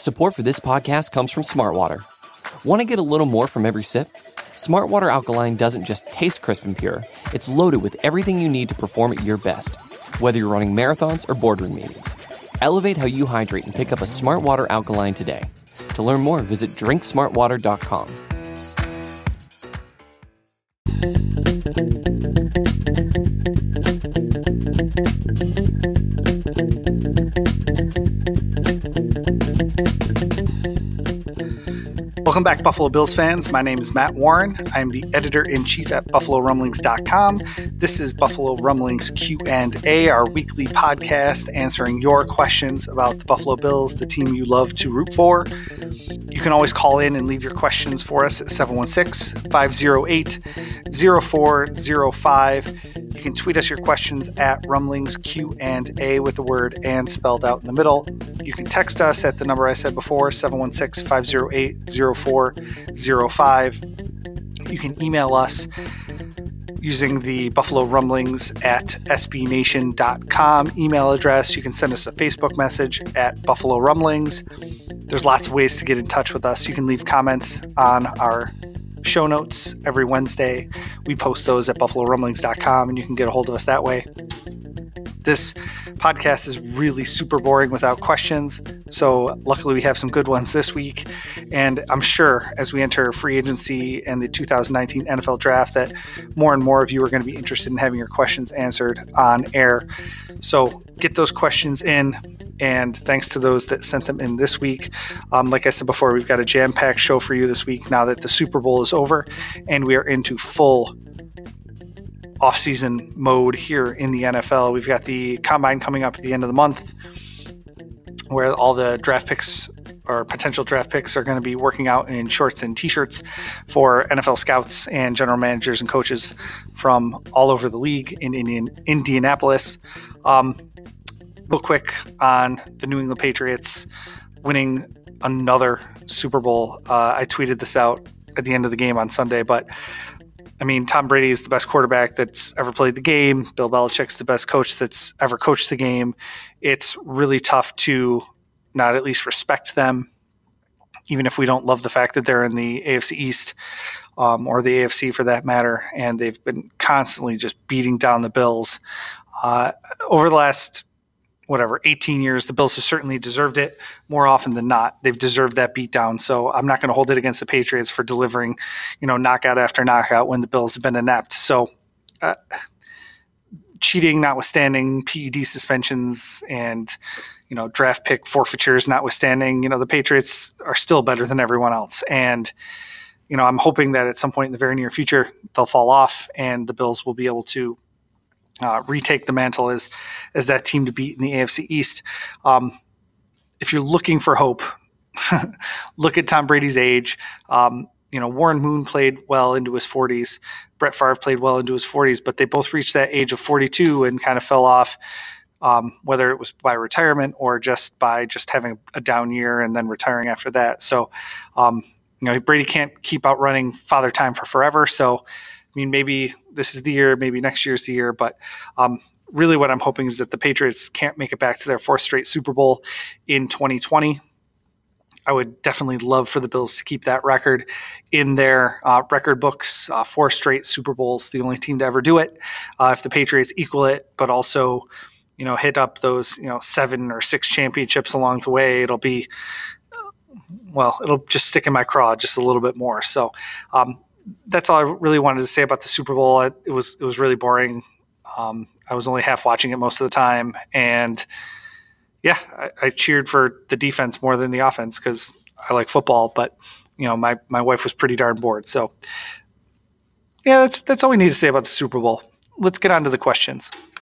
Support for this podcast comes from Smartwater. Want to get a little more from every sip? Smartwater Alkaline doesn't just taste crisp and pure, it's loaded with everything you need to perform at your best, whether you're running marathons or boardroom meetings. Elevate how you hydrate and pick up a Smartwater Alkaline today. To learn more, visit drinksmartwater.com. Welcome back, Buffalo Bills fans. My name is Matt Warren. I am the editor-in-chief at BuffaloRumblings.com. This is Buffalo Rumblings Q&A, our weekly podcast answering your questions about the Buffalo Bills, the team you love to root for. You can always call in and leave your questions for us at 716-508-0405. You can tweet us your questions at Rumblings Q&A with the word "and" spelled out in the middle. You can text us at the number I said before, 716-508-0405. You can email us using the Buffalo Rumblings at sbnation.com email address. You can send us a Facebook message at Buffalo Rumblings. There's lots of ways to get in touch with us. You can leave comments on our show notes every Wednesday. We post those at BuffaloRumblings.com, and you can get a hold of us that way. This podcast is really super boring without questions, so luckily we have some good ones this week. And I'm sure as we enter free agency and the 2019 NFL Draft that more and more of you are going to be interested in having your questions answered on air. So get those questions in. And thanks to those that sent them in this week. Like I said before, we've got a jam-packed show for you this week now that the Super Bowl is over and we are into full off-season mode here in the NFL. We've got the Combine coming up at the end of the month where all the draft picks or potential draft picks are going to be working out in shorts and T-shirts for NFL scouts and general managers and coaches from all over the league in Indianapolis. Real quick on the New England Patriots winning another Super Bowl. I tweeted this out at the end of the game on Sunday, but I mean, Tom Brady is the best quarterback that's ever played the game. Bill Belichick's the best coach that's ever coached the game. It's really tough to not at least respect them, even if we don't love the fact that they're in the AFC East or the AFC for that matter, and they've been constantly just beating down the Bills. Over the last 18 years, the Bills have certainly deserved it more often than not. They've deserved that beatdown. So I'm not going to hold it against the Patriots for delivering, knockout after knockout when the Bills have been inept. So cheating notwithstanding, PED suspensions and, draft pick forfeitures notwithstanding, the Patriots are still better than everyone else. And, I'm hoping that at some point in the very near future, they'll fall off and the Bills will be able to retake the mantle as that team to beat in the AFC East. If you're looking for hope, look at Tom Brady's age. Warren Moon played well into his 40s. Brett Favre played well into his 40s, but they both reached that age of 42 and kind of fell off, whether it was by retirement or just by having a down year and then retiring after that. So, Brady can't keep outrunning Father Time for forever. So, maybe this is the year, maybe next year's the year, but really what I'm hoping is that the Patriots can't make it back to their fourth straight Super Bowl in 2020. I would definitely love for the Bills to keep that record in their record books, 4 straight Super Bowls, the only team to ever do it. If the Patriots equal it, but also, hit up those, 7 or 6 championships along the way, it'll just stick in my craw just a little bit more. So, that's all I really wanted to say about the Super Bowl. It was really boring. I was only half watching it most of the time, and yeah, I cheered for the defense more than the offense because I like football. But my wife was pretty darn bored. So yeah, that's all we need to say about the Super Bowl. Let's get on to the questions.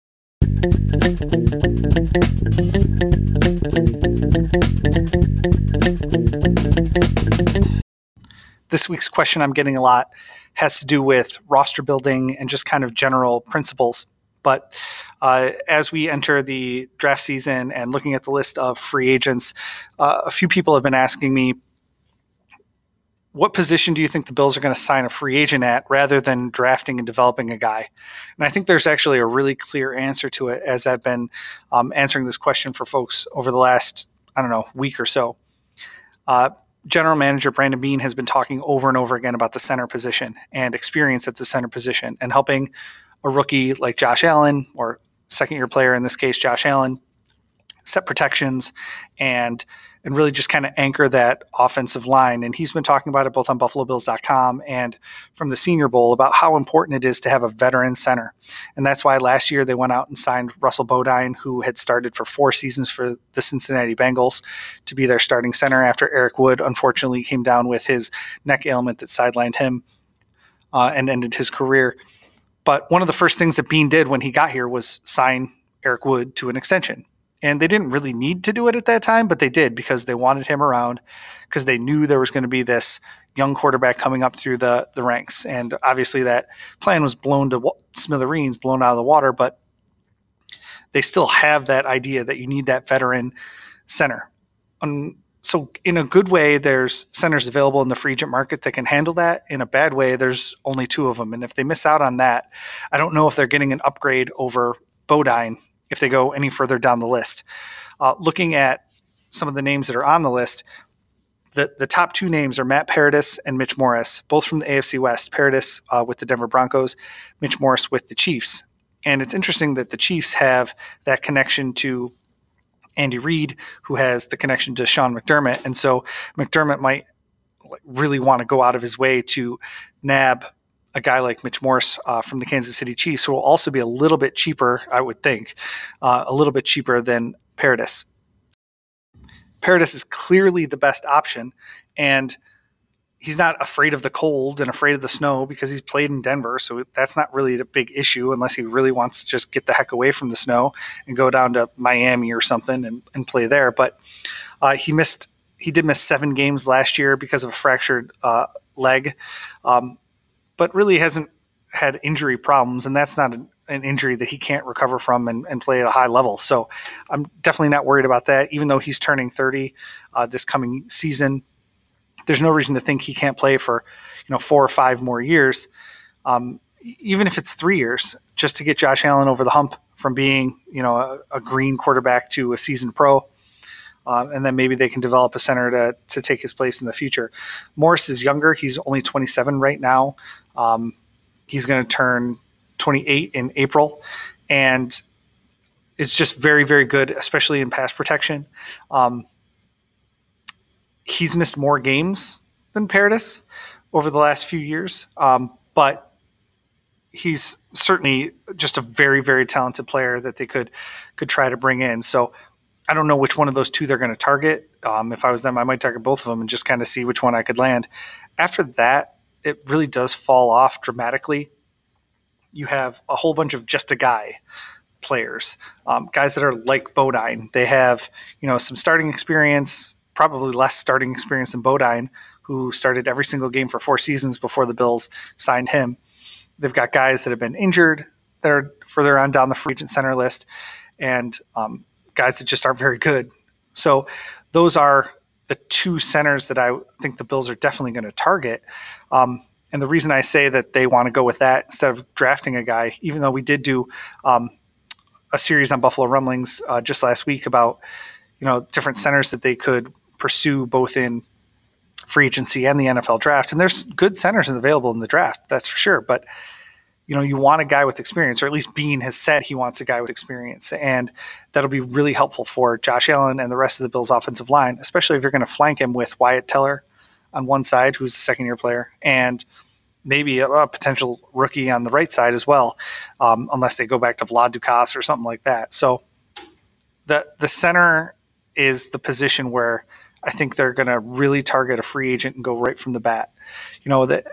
This week's question I'm getting a lot has to do with roster building and just kind of general principles. But as we enter the draft season and looking at the list of free agents, a few people have been asking me, what position do you think the Bills are going to sign a free agent at rather than drafting and developing a guy? And I think there's actually a really clear answer to it as I've been answering this question for folks over the last, week or so. General manager Brandon Beane has been talking over and over again about the center position and experience at the center position and helping a rookie like Josh Allen, or second-year player in this case, Josh Allen, set protections and really just kind of anchor that offensive line. And he's been talking about it both on BuffaloBills.com and from the Senior Bowl about how important it is to have a veteran center. And that's why last year they went out and signed Russell Bodine, who had started for 4 seasons for the Cincinnati Bengals, to be their starting center after Eric Wood unfortunately came down with his neck ailment that sidelined him and ended his career. But one of the first things that Beane did when he got here was sign Eric Wood to an extension. And they didn't really need to do it at that time, but they did because they wanted him around, because they knew there was going to be this young quarterback coming up through the ranks. And obviously that plan was blown to smithereens, blown out of the water, but they still have that idea that you need that veteran center. So in a good way, there's centers available in the free agent market that can handle that. In a bad way, there's only 2 of them. And if they miss out on that, I don't know if they're getting an upgrade over Bodine if they go any further down the list. Looking at some of the names that are on the list, the top 2 names are Matt Paradis and Mitch Morse, both from the AFC West. Paradis with the Denver Broncos, Mitch Morse with the Chiefs. And it's interesting that the Chiefs have that connection to Andy Reid, who has the connection to Sean McDermott. And so McDermott might really want to go out of his way to nab a guy like Mitch Morse from the Kansas City Chiefs, who will also be a little bit cheaper, I would think, a little bit cheaper than Paradis. Paradis is clearly the best option, and he's not afraid of the cold and afraid of the snow because he's played in Denver, so that's not really a big issue unless he really wants to just get the heck away from the snow and go down to Miami or something and play there. But he did miss 7 games last year because of a fractured leg. But really hasn't had injury problems, and that's not an injury that he can't recover from and play at a high level. So I'm definitely not worried about that, even though he's turning 30 this coming season. There's no reason to think he can't play for 4 or 5 more years, even if it's 3 years, just to get Josh Allen over the hump from being a green quarterback to a seasoned pro. And then maybe they can develop a center to take his place in the future. Morris is younger. He's only 27 right now. He's going to turn 28 in April, and it's just very, very good, especially in pass protection. He's missed more games than Paradis over the last few years, but he's certainly just a very, very talented player that they could try to bring in. So I don't know which one of those 2 they're going to target. If I was them, I might target both of them and just kind of see which one I could land. After that, it really does fall off dramatically. You have a whole bunch of just a guy players, guys that are like Bodine. They have, some starting experience, probably less starting experience than Bodine, who started every single game for 4 seasons before the Bills signed him. They've got guys that have been injured that are further on down the free agent center list, and guys that just aren't very good. So those are the 2 centers that I think the Bills are definitely going to target. And the reason I say that they want to go with that instead of drafting a guy, even though we did do a series on Buffalo Rumblings just last week about different centers that they could pursue both in free agency and the NFL draft. And there's good centers available in the draft, that's for sure. But you want a guy with experience, or at least Beane has said he wants a guy with experience. And that'll be really helpful for Josh Allen and the rest of the Bills offensive line, especially if you're going to flank him with Wyatt Teller on one side, who's a second-year player, and maybe a potential rookie on the right side as well, unless they go back to Vlad Dukas or something like that. So the center is the position where I think they're going to really target a free agent and go right from the bat. That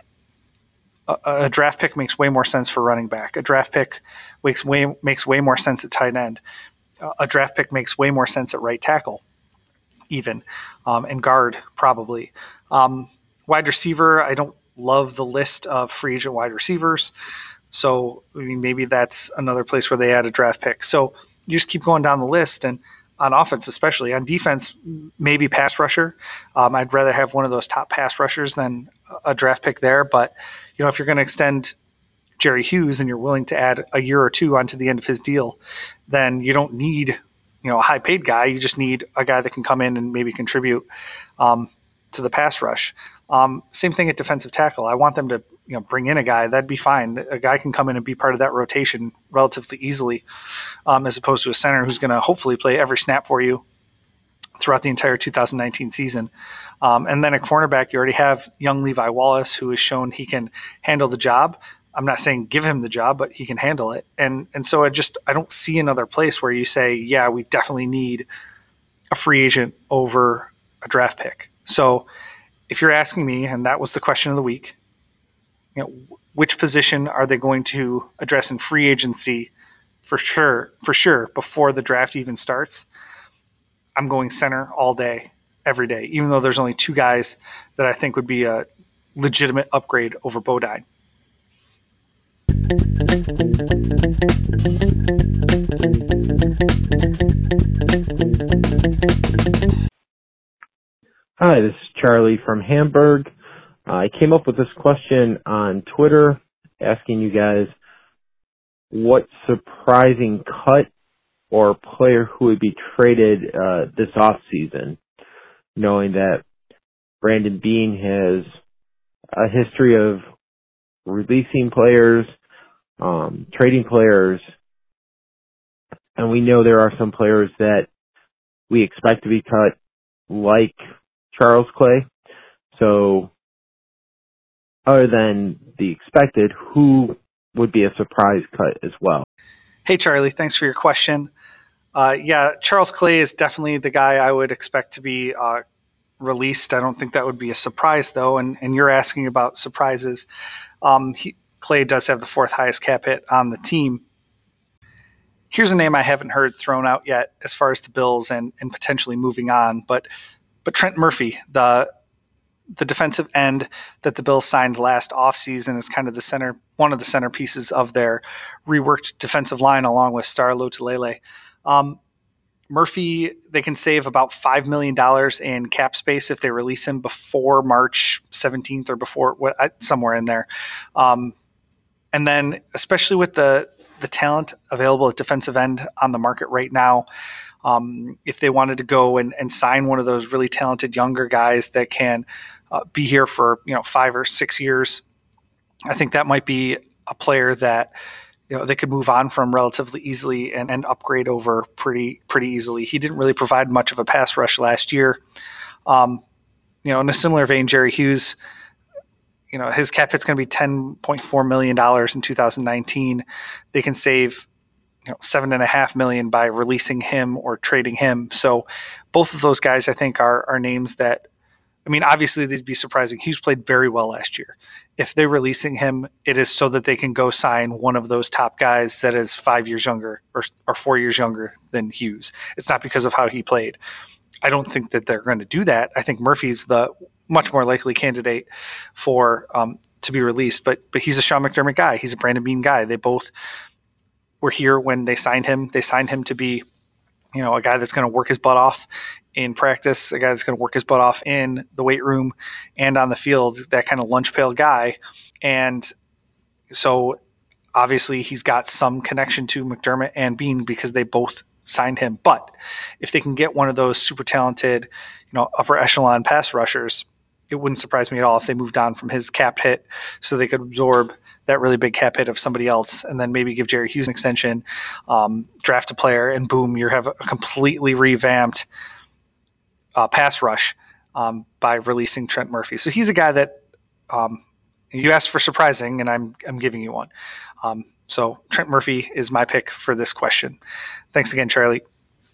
a draft pick makes way more sense for running back. A draft pick makes way more sense at tight end. A draft pick makes way more sense at right tackle, even, and guard probably. Wide receiver, I don't love the list of free agent wide receivers. So maybe that's another place where they add a draft pick. So you just keep going down the list, and on offense especially. On defense, maybe pass rusher. I'd rather have one of those top pass rushers than a draft pick there. But if you're going to extend Jerry Hughes and you're willing to add a year or 2 onto the end of his deal, then you don't need a high paid guy. You just need a guy that can come in and maybe contribute. to the pass rush. Same thing at defensive tackle. I want them to bring in a guy. That'd be fine. A guy can come in and be part of that rotation relatively easily, as opposed to a center who's going to hopefully play every snap for you throughout the entire 2019 season. And then a cornerback, you already have young Levi Wallace, who has shown he can handle the job. I'm not saying give him the job, but he can handle it. And so I don't see another place where you say, yeah, we definitely need a free agent over a draft pick. So if you're asking me, and that was the question of the week, which position are they going to address in free agency for sure before the draft even starts? I'm going center all day, every day, even though there's only two guys that I think would be a legitimate upgrade over Bodine. Hi, this is Charlie from Hamburg. I came up with this question on Twitter asking you guys what surprising cut or player who would be traded this offseason, knowing that Brandon Beane has a history of releasing players, trading players, and we know there are some players that we expect to be cut, like Charles Clay. So, other than the expected, who would be a surprise cut as well? Hey, Charlie, thanks for your question. Charles Clay is definitely the guy I would expect to be released. I don't think that would be a surprise, though, and you're asking about surprises. Clay does have the fourth highest cap hit on the team. Here's a name I haven't heard thrown out yet as far as the Bills and potentially moving on, but Trent Murphy, the defensive end that the Bills signed last offseason, is kind of one of the centerpieces of their reworked defensive line, along with Star Lotulelei. Murphy, they can save about $5 million in cap space if they release him before March 17th or before somewhere in there. And then, especially with the talent available at defensive end on the market right now, if they wanted to go and sign one of those really talented younger guys that can be here for 5 or 6 years, I think that might be a player that they could move on from relatively easily and upgrade over pretty easily. He didn't really provide much of a pass rush last year. In a similar vein, Jerry Hughes, his cap hit's going to be $10.4 million in 2019. They can save $7.5 million by releasing him or trading him. So both of those guys, I think, are names that, obviously they'd be surprising. Hughes played very well last year. If they're releasing him, it is so that they can go sign one of those top guys that is 5 years younger or 4 years younger than Hughes. It's not because of how he played. I don't think that they're going to do that. I think Murphy's the much more likely candidate for to be released, but he's a Sean McDermott guy. He's a Brandon Beane guy. They both were here when they signed him. They signed him to be, a guy that's going to work his butt off in practice, a guy that's going to work his butt off in the weight room and on the field, that kind of lunch pail guy. And so obviously he's got some connection to McDermott and Beane because they both signed him. But if they can get one of those super talented, upper echelon pass rushers, it wouldn't surprise me at all if they moved on from his cap hit so they could absorb that really big cap hit of somebody else, and then maybe give Jerry Hughes an extension, draft a player, and boom, you have a completely revamped pass rush by releasing Trent Murphy. So he's a guy that you asked for surprising, and I'm giving you one. So Trent Murphy is my pick for this question. Thanks again, Charlie.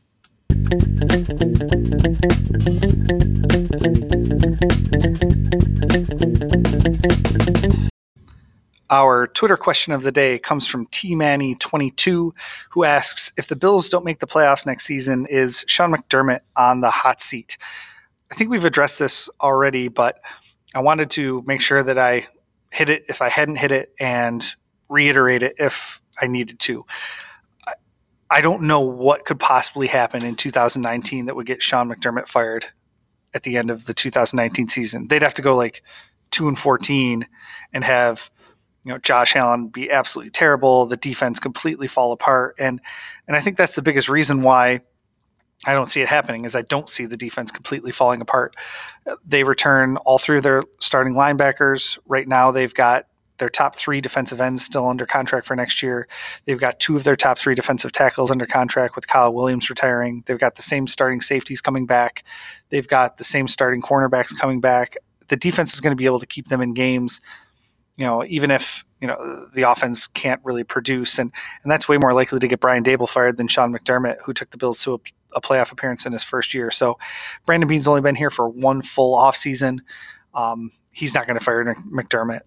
Our Twitter question of the day comes from TManny22, who asks, if the Bills don't make the playoffs next season, is Sean McDermott on the hot seat? I think we've addressed this already, but I wanted to make sure that I hit it if I hadn't hit it and reiterate it if I needed to. I don't know what could possibly happen in 2019 that would get Sean McDermott fired at the end of the 2019 season. They'd have to go like 2-14 and have Josh Allen be absolutely terrible, the defense completely fall apart, and I think that's the biggest reason why I don't see it happening, as I don't see the defense completely falling apart. They return all three of their starting linebackers. Right now, they've got their top 3 defensive ends still under contract for next year. They've got 2 of their top 3 defensive tackles under contract, with Kyle Williams retiring. They've got the same starting safeties coming back. They've got the same starting cornerbacks coming back. The defense is going to be able to keep them in games, even if, the offense can't really produce. And that's way more likely to get Brian Dable fired than Sean McDermott, who took the Bills to a playoff appearance in his first year. So Brandon Beane's only been here for 1 full offseason. He's not going to fire McDermott.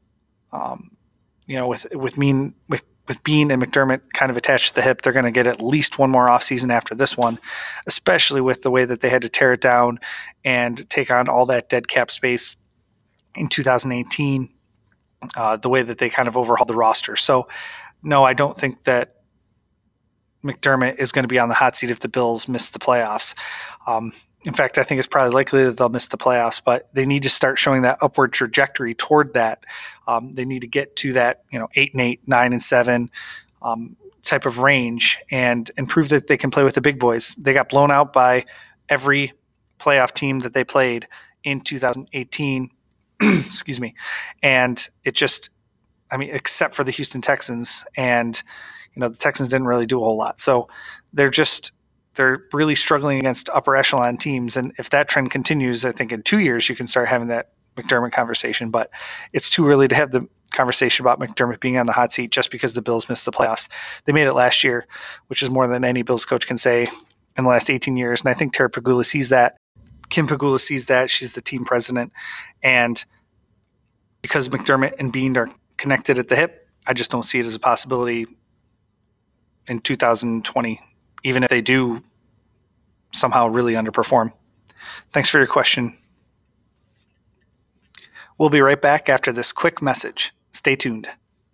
With Beane and McDermott kind of attached to the hip, they're going to get at least 1 more offseason after this one, especially with the way that they had to tear it down and take on all that dead cap space in 2018, the way that they kind of overhauled the roster. So, no, I don't think that McDermott is going to be on the hot seat if the Bills miss the playoffs. In fact, I think it's probably likely that they'll miss the playoffs, but they need to start showing that upward trajectory toward that. They need to get to that, 8-8, 9-7 type of range and prove that they can play with the big boys. They got blown out by every playoff team that they played in 2018. Excuse me. And it just, except for the Houston Texans, and, the Texans didn't really do a whole lot. So they're really struggling against upper echelon teams. And if that trend continues, I think in 2 years you can start having that McDermott conversation. But it's too early to have the conversation about McDermott being on the hot seat just because the Bills missed the playoffs. They made it last year, which is more than any Bills coach can say in the last 18 years. And I think Tara Pegula sees that. Kim Pegula sees that. She's the team president. And because McDermott and Beane are connected at the hip, I just don't see it as a possibility in 2020, even if they do somehow really underperform. Thanks for your question. We'll be right back after this quick message. Stay tuned.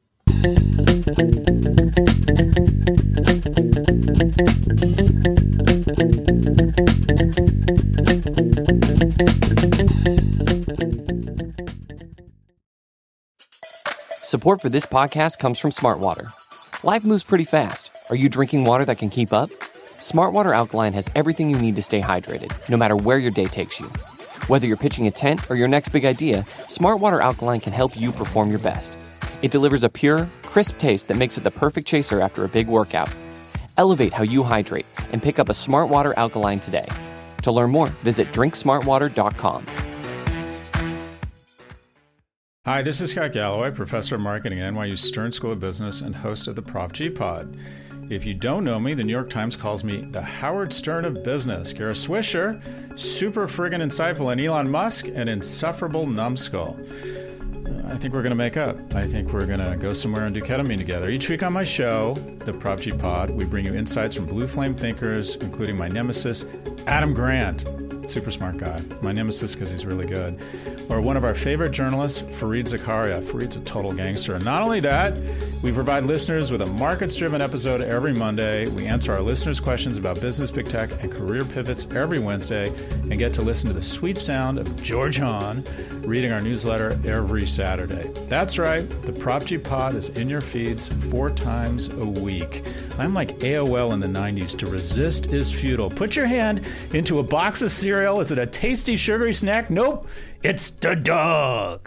Support for this podcast comes from Smartwater. Life moves pretty fast. Are you drinking water that can keep up? Smartwater Alkaline has everything you need to stay hydrated, no matter where your day takes you. Whether you're pitching a tent or your next big idea, Smartwater Alkaline can help you perform your best. It delivers a pure, crisp taste that makes it the perfect chaser after a big workout. Elevate how you hydrate and pick up a Smartwater Alkaline today. To learn more, visit drinksmartwater.com. Hi, this is Scott Galloway, professor of marketing at NYU Stern School of Business and host of the Prop G Pod. If you don't know me, the New York Times calls me the Howard Stern of business. Kara Swisher, super friggin' insightful, and Elon Musk, an insufferable numbskull. I think we're going to make up. I think we're going to go somewhere and do ketamine together. Each week on my show, the Prop G Pod, we bring you insights from blue flame thinkers, including my nemesis, Adam Grant. Super smart guy. My nemesis because he's really good. Or one of our favorite journalists, Fareed Zakaria. Fareed's a total gangster. And not only that, we provide listeners with a markets-driven episode every Monday. We answer our listeners' questions about business, big tech, and career pivots every Wednesday, and get to listen to the sweet sound of George Hahn reading our newsletter every Saturday. That's right. The Prop G Pod is in your feeds 4 times a week. I'm like AOL in the 90s. To resist is futile. Put your hand into a box of cereal. Is it a tasty, sugary snack? Nope. It's the dog.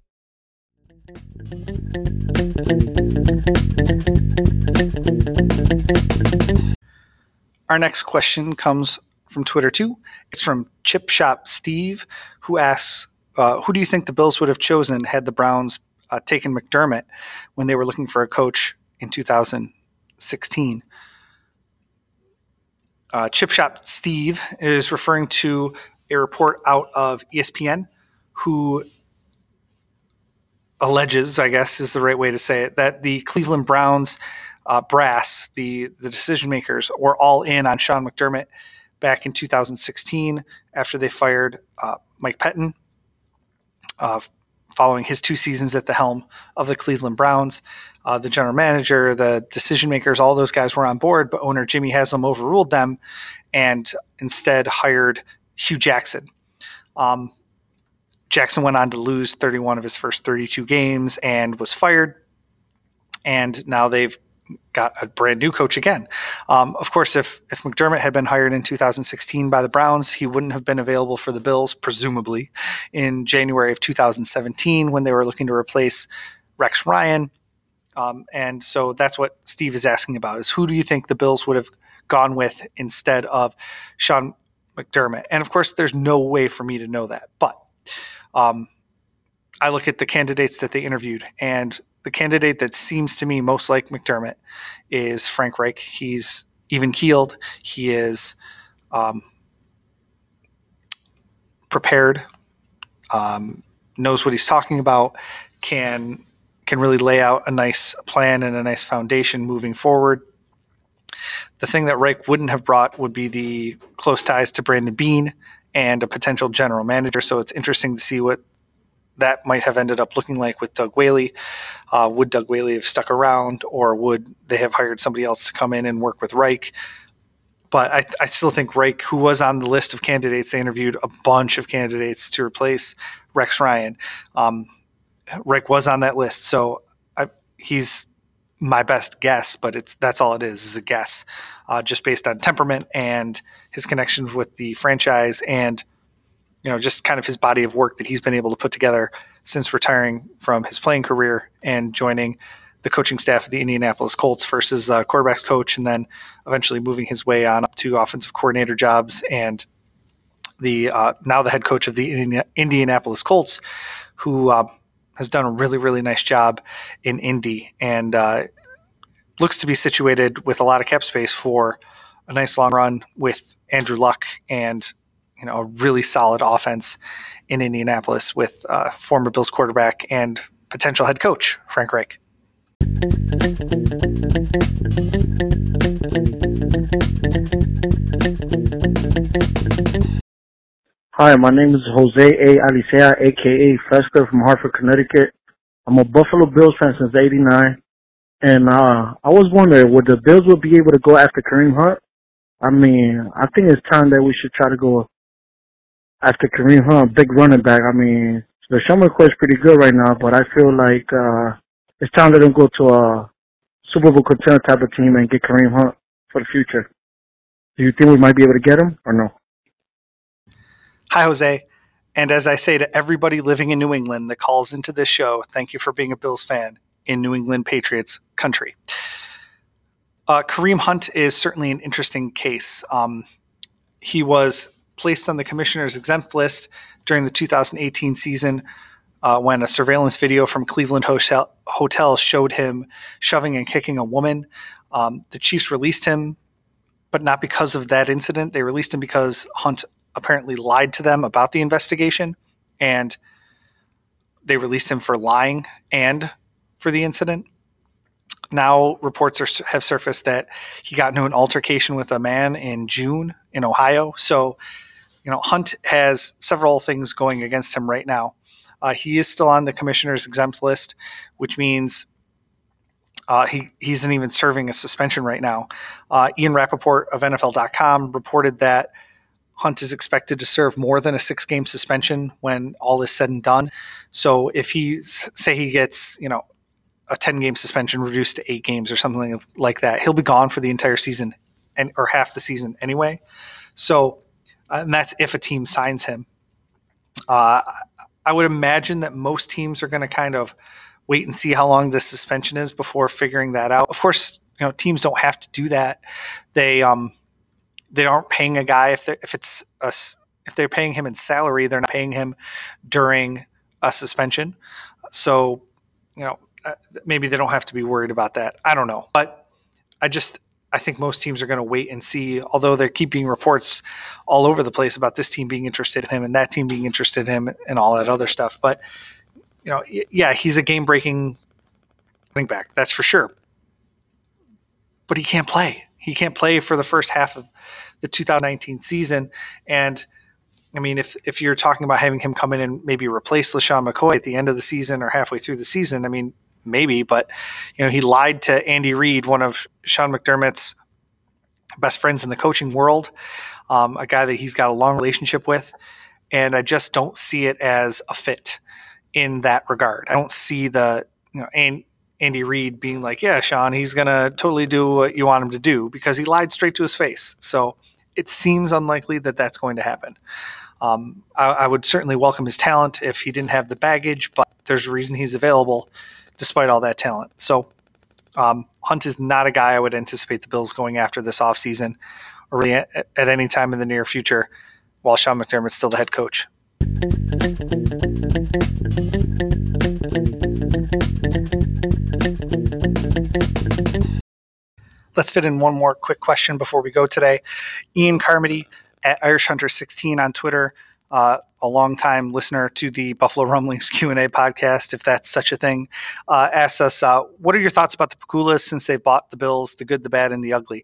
Our next question comes from Twitter too. It's from Chip Shop Steve, who asks, who do you think the Bills would have chosen had the Browns taken McDermott when they were looking for a coach in 2016? Chip Shop Steve is referring to a report out of ESPN who alleges, I guess is the right way to say it, that the Cleveland Browns brass, the decision makers, were all in on Sean McDermott back in 2016 after they fired Mike Pettin following his 2 seasons at the helm of the Cleveland Browns. The general manager, the decision makers, all those guys were on board, but owner Jimmy Haslam overruled them and instead hired Hugh Jackson. Jackson went on to lose 31 of his first 32 games and was fired. And now they've got a brand new coach again. Of course, if McDermott had been hired in 2016 by the Browns, he wouldn't have been available for the Bills, presumably, in January of 2017 when they were looking to replace Rex Ryan. And so that's what Steve is asking about, is who do you think the Bills would have gone with instead of Sean McDermott? And of course, there's no way for me to know that. But I look at the candidates that they interviewed, and the candidate that seems to me most like McDermott is Frank Reich. He's even-keeled. He is prepared, knows what he's talking about, can really lay out a nice plan and a nice foundation moving forward. The thing that Reich wouldn't have brought would be the close ties to Brandon Beane and a potential general manager. So it's interesting to see what that might have ended up looking like with Doug Whaley. Would Doug Whaley have stuck around, or would they have hired somebody else to come in and work with Reich? But I still think Reich, who was on the list of candidates, they interviewed a bunch of candidates to replace Rex Ryan. Reich was on that list, so he's my best guess, but that's all it is a guess, just based on temperament and his connections with the franchise, and just kind of his body of work that he's been able to put together since retiring from his playing career and joining the coaching staff of the Indianapolis Colts, first as the quarterback's coach, and then eventually moving his way on up to offensive coordinator jobs, and the now the head coach of the Indianapolis Colts, who has done a really, really nice job in Indy, and looks to be situated with a lot of cap space for a nice long run with Andrew Luck and a really solid offense in Indianapolis with former Bills quarterback and potential head coach Frank Reich. Hi, my name is Jose A. Alicea, a.k.a. Fester from Hartford, Connecticut. I'm a Buffalo Bills fan since '89, and I was wondering, would the Bills be able to go after Kareem Hunt? I mean, I think it's time that we should try to go after Kareem Hunt, big running back. I mean, the LeSean McCoy is pretty good right now, but I feel like it's time to go to a Super Bowl contender type of team and get Kareem Hunt for the future. Do you think we might be able to get him or no? Hi, Jose. And as I say to everybody living in New England that calls into this show, thank you for being a Bills fan in New England Patriots country. Kareem Hunt is certainly an interesting case. He was placed on the commissioner's exempt list during the 2018 season when a surveillance video from Cleveland Hotel showed him shoving and kicking a woman. The Chiefs released him, but not because of that incident. They released him because Hunt apparently lied to them about the investigation, and they released him for lying and for the incident. Now reports have surfaced that he got into an altercation with a man in June in Ohio. So, Hunt has several things going against him right now. He is still on the commissioner's exempt list, which means he isn't even serving a suspension right now. Ian Rappaport of NFL.com reported that Hunt is expected to serve more than a 6-game suspension when all is said and done. So if he gets, a 10-game suspension reduced to 8 games or something like that, he'll be gone for the entire season or half the season anyway. So, and that's if a team signs him. I would imagine that most teams are going to kind of wait and see how long this suspension is before figuring that out. Of course, teams don't have to do that. They aren't paying a guy if they're paying him in salary, they're not paying him during a suspension. So, maybe they don't have to be worried about that. I don't know, but I think most teams are going to wait and see, although they're keeping reports all over the place about this team being interested in him and that team being interested in him and all that other stuff. But, yeah, he's a game-breaking running back, that's for sure. But he can't play. He can't play for the first half of the 2019 season. And, I mean, if you're talking about having him come in and maybe replace LeSean McCoy at the end of the season or halfway through the season, I mean, maybe, but he lied to Andy Reid, one of Sean McDermott's best friends in the coaching world, a guy that he's got a long relationship with, and I just don't see it as a fit in that regard. I don't see and Andy Reid being like, yeah, Sean, he's going to totally do what you want him to do, because he lied straight to his face. So it seems unlikely that that's going to happen. I would certainly welcome his talent if he didn't have the baggage, but there's a reason he's available despite all that talent. So Hunt is not a guy I would anticipate the Bills going after this offseason or really at any time in the near future while Sean McDermott's still the head coach. Let's fit in one more quick question before we go today. Ian Carmody at IrishHunter16 on Twitter, a longtime listener to the Buffalo Rumblings Q&A podcast, if that's such a thing, asks us, what are your thoughts about the Pegulas since they've bought the Bills, the good, the bad, and the ugly?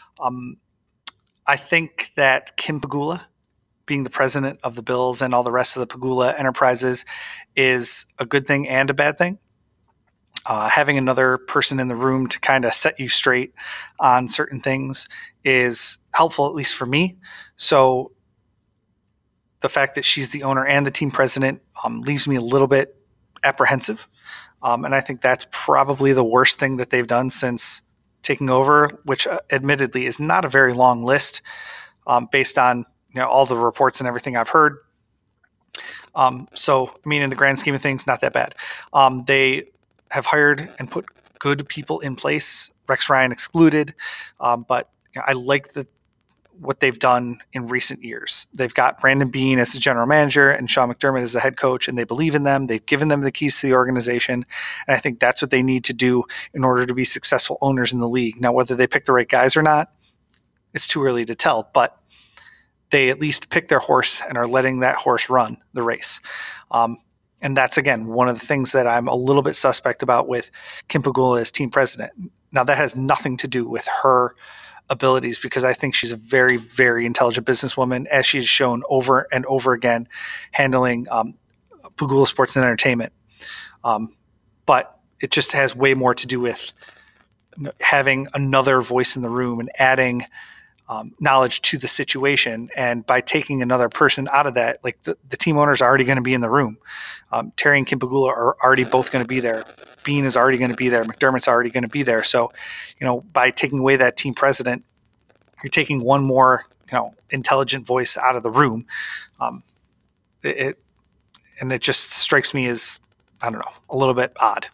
I think that Kim Pegula, being the president of the Bills and all the rest of the Pegula enterprises, is a good thing and a bad thing. Having another person in the room to kind of set you straight on certain things is helpful, at least for me. So the fact that she's the owner and the team president leaves me a little bit apprehensive. And I think that's probably the worst thing that they've done since taking over, which admittedly is not a very long list based on all the reports and everything I've heard. So, I mean, in the grand scheme of things, not that bad. They have hired and put good people in place, Rex Ryan excluded. But I like what they've done in recent years. They've got Brandon Beane as the general manager and Sean McDermott as the head coach, and they believe in them. They've given them the keys to the organization. And I think that's what they need to do in order to be successful owners in the league. Now, whether they pick the right guys or not, it's too early to tell, but they at least pick their horse and are letting that horse run the race. And that's, again, one of the things that I'm a little bit suspect about with Kim Pegula as team president. Now, that has nothing to do with her abilities, because I think she's a very, very intelligent businesswoman, as she's shown over and over again, handling Pegula Sports and Entertainment. But it just has way more to do with having another voice in the room and adding knowledge to the situation. And by taking another person out of that, like the team owners are already going to be in the room. Terry and Kim Pegula are already both going to be there. Bean is already going to be there. McDermott's already going to be there. So, by taking away that team president, you're taking one more, intelligent voice out of the room. It just strikes me as, I don't know, a little bit odd.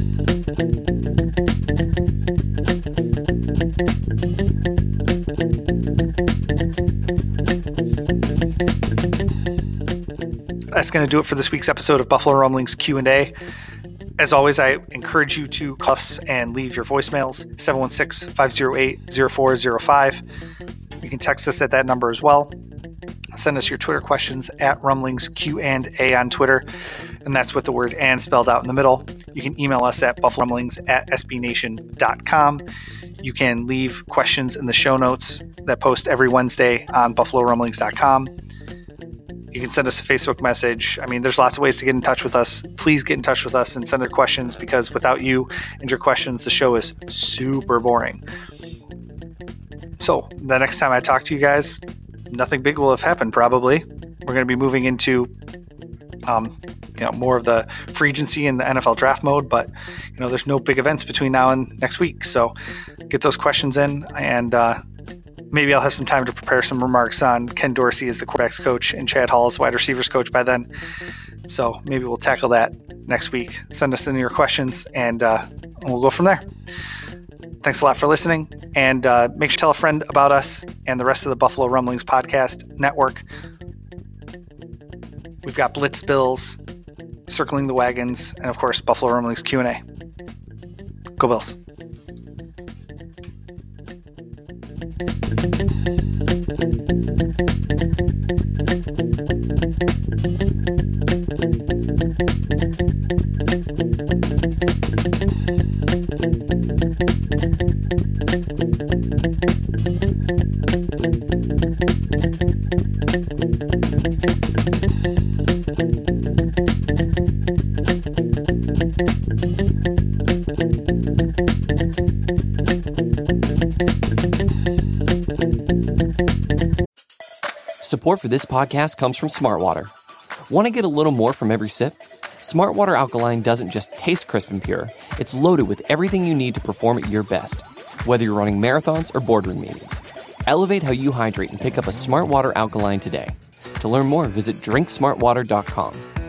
That's going to do it for this week's episode of Buffalo Rumblings Q&A. As always, I encourage you to call us and leave your voicemails, 716-508-0405. You can text us at that number as well. Send us your Twitter questions at RumblingsQ&A on Twitter, and that's with the word "and" spelled out in the middle. You can email us at buffalorumblings@sbnation.com. You can leave questions in the show notes that post every Wednesday on buffalorumblings.com. You can send us a Facebook message. I mean, there's lots of ways to get in touch with us. Please get in touch with us and send your questions, because without you and your questions, the show is super boring. So the next time I talk to you guys, nothing big will have happened probably. We're going to be moving into more of the free agency and the NFL draft mode, but there's no big events between now and next week. So get those questions in, and maybe I'll have some time to prepare some remarks on Ken Dorsey as the quarterback's coach and Chad Hall as wide receivers coach by then. So maybe we'll tackle that next week. Send us in your questions, and we'll go from there. Thanks a lot for listening, and make sure to tell a friend about us and the rest of the Buffalo Rumblings podcast network. We've got Blitz Bills, Circling the Wagons, and of course Buffalo Rumblings Q&A. Go Bills. Support for this podcast comes from Smartwater. Want to get a little more from every sip? Smart Water Alkaline doesn't just taste crisp and pure, it's loaded with everything you need to perform at your best, whether you're running marathons or boardroom meetings. Elevate how you hydrate and pick up a Smart Water Alkaline today. To learn more, visit drinksmartwater.com.